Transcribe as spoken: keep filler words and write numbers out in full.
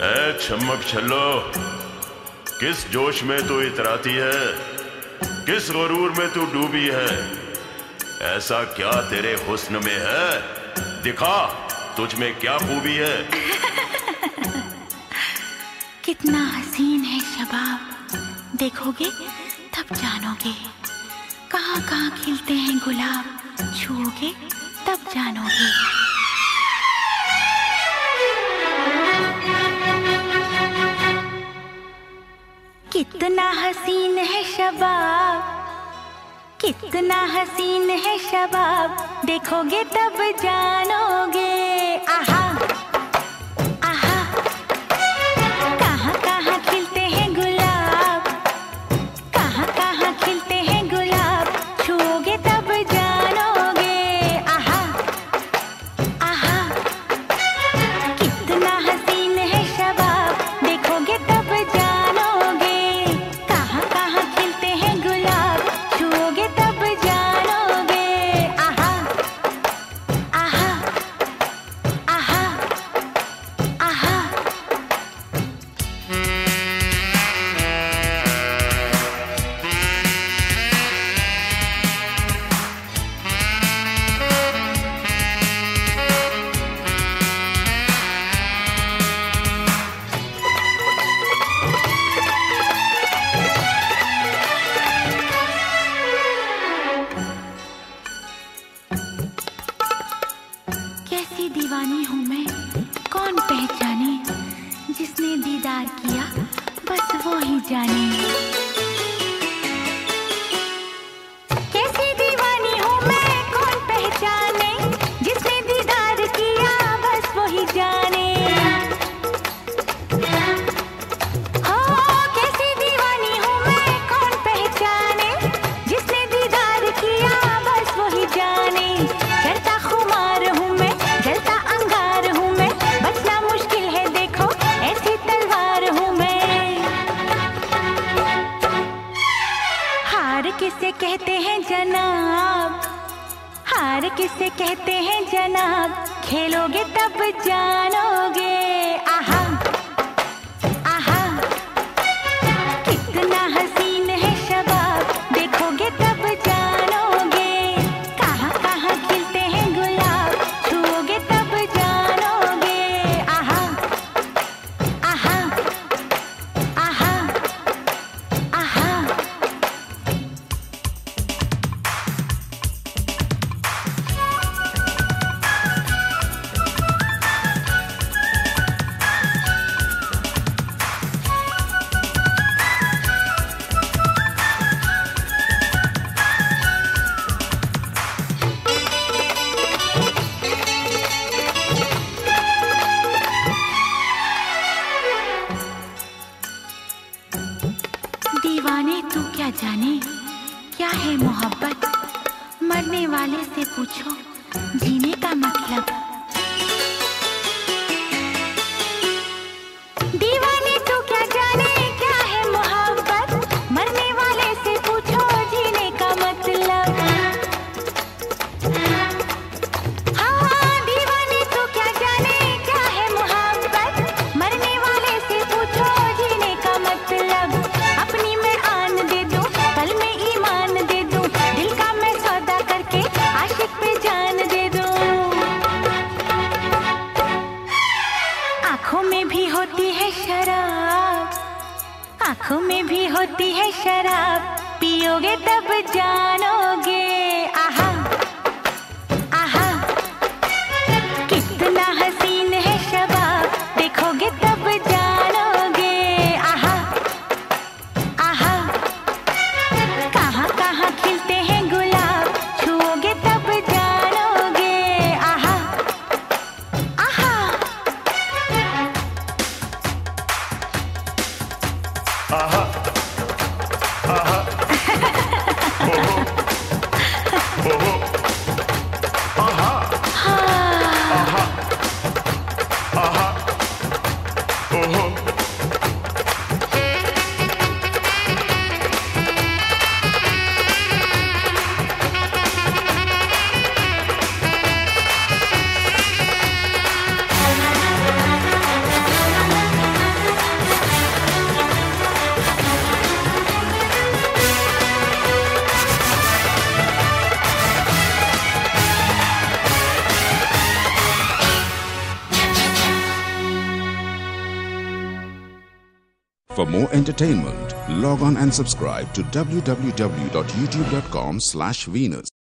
ए चमक छल्लो, किस जोश में तू इतराती है, किस गुरूर में तू डूबी है? ऐसा क्या तेरे हुस्न में है, दिखा तुझ में क्या खूबी है? कितना हसीन है शबाब, देखोगे तब जानोगे। कहाँ कहाँ खिलते हैं गुलाब, छूओगे तब जानोगे। कितना हसीन है शबाब, कितना हसीन है शबाब, देखोगे तब जानोगे। आहा आहा, कहाँ कहाँ खिलते हैं गुलाब, कहाँ कहाँ खिलते हैं गुलाब, छूओगे तब जानोगे। आहा आहा, कितना हसीन है शबाब, देखोगे तब जानोगे। कहाँ कहाँ खिलते हैं गुलाब, छूओगे तब जानोगे। आहा आहा आहा आहा। कैसी दीवानी हूँ मैं, कौन पहचाने, जिसने दीदार किया बस वो ही जाने। कैसी दीवानी हूँ मैं, कौन पहचाने, जिसने दीदार किया बस वो ही जाने। हो कैसी दीवानी हूँ मैं, कौन पहचाने, जिसने दीदार किया बस वो ही जाने। चढ़ता खुमार हूँ मैं, जलता अंगार हूँ मैं, बचना मुश्किल है देखो ऐसी तलवार हूँ मैं। हार किसे कहते हैं जनाब, हार किसे कहते हैं जनाब, खेलोगे तब जानोगे। आहा आहा, कितना हसीन है शबाब, देखोगे तब जानोगे। कहाँ कहाँ खिलते हैं गुलाब, छूओगे तब जानोगे। आहा आहा आहा आहा। दीवाने तू क्या जाने, क्या है मोहब्बत, मरने वाले से पूछो जीने का मतलब। दीवाने तू क्या जाने, क्या है मोहब्बत, मरने वाले से पूछो जीने का मतलब। हाँ दीवाने तू क्या जाने, क्या है मोहब्बत, मरने वाले से पूछो जीने का मतलब। अपनी मैं आन दे दूं, पल में ईमान दे दूं, दिल का मैं सौदा करके आशिक पे जान दे दूं। आँखों में भी होती है शराब, आँखों में भी होती है शराब, पियोगे तब जानोगे। आहा आहा, कितना हसीन है शबाब, देखोगे तब जानोगे। आहा आहा, कहाँ कहाँ खिलते हैं गुलाब, छूओगे तब जानोगे। आहा आहा। आहा आहा, ओहो ओहो, आहा आहा आहा, ओहो। For more entertainment, log on and subscribe to w w w dot youtube dot com slash Venus.